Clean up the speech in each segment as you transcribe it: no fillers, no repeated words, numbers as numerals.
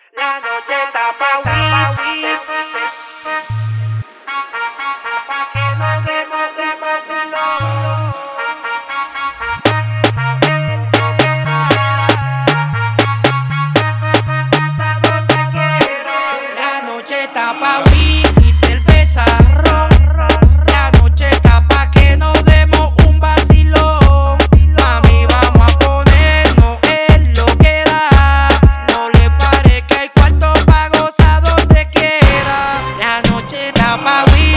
La noche está pa' wii. Pa' que nos demos de vacilón. La noche está pa' wii y cerveza, ron. La noche está pa' que nos demos un vacilón. Mami, vamos a ponernos en lo que da. No le pare que hay cuarto pa' gozar donde quiera. La noche está pa' wii.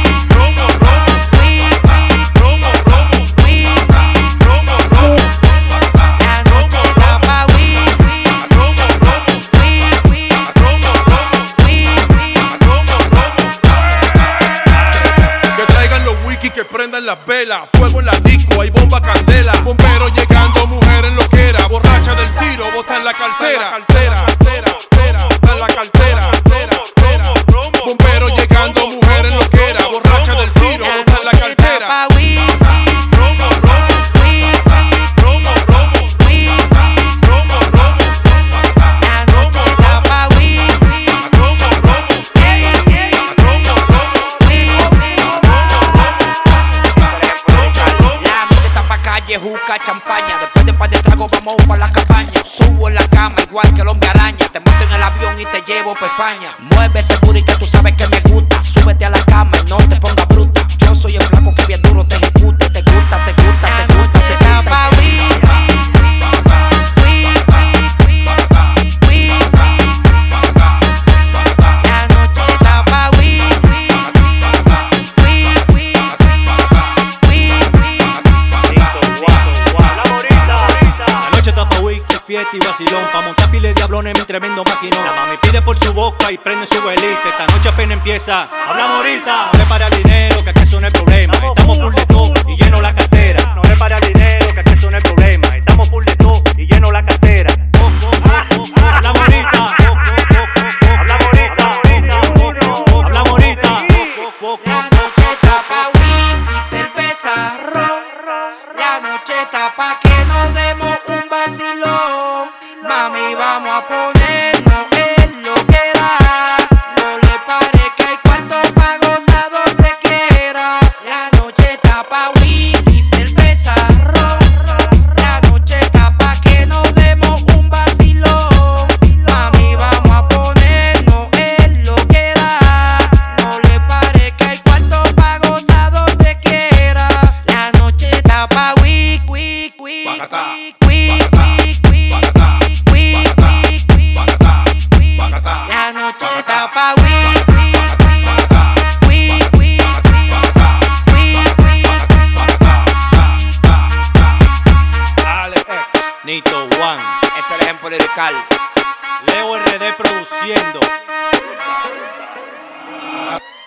Que prendan las velas, fuego en la disco, hay bomba candela. Bombero llegando, mujer en loquera, borracha del tiro, bota en la cartera. Bota en la cartera. Bombero llegando, mujer en loquera, borracha del tiro, bota en la cartera. Juca, champaña, después de par de tragos vamos pa' la cabaña. Subo en la cama igual que el hombre araña. Te monto en el avión y te llevo pa' España. Mueve seguro y que tú sabes que me gusta. Súbete a la cama y no te pongas bruta. Yo soy el flaco que bien duro te ejecuta. Te gusta. Fiesta y vacilón, pa' montar pile de diablones en mi tremendo maquinón. La mami pide por su boca y prende su velita. Esta noche apenas empieza, hablamos ahorita. No le pare al dinero, que aquí eso no es problema. Estamos full de todo y lleno la cartera. No le pare al dinero, que aquí eso no es problema. Estamos full de todo y lleno la cartera. Hablamos ahorita. Hablamos ahorita. Hablamos ahorita. La noche está pa' whisky y cerveza, ron. La noche está pa' que nos demos un vacilón. Mami, vamos a ponernos en lo que da. No le pare que hay cuarto pa' gozar donde quiera. La noche está pa' whisky y cerveza, ron. La noche está pa' que nos demos un vacilón. Mami, vamos a ponernos en lo que da. No le pare que hay cuarto pa' gozar donde quiera. La noche está pa' La noche está pa' Alex X, Nito One. Ese es el ejemplo lirical. Leo RD produciendo.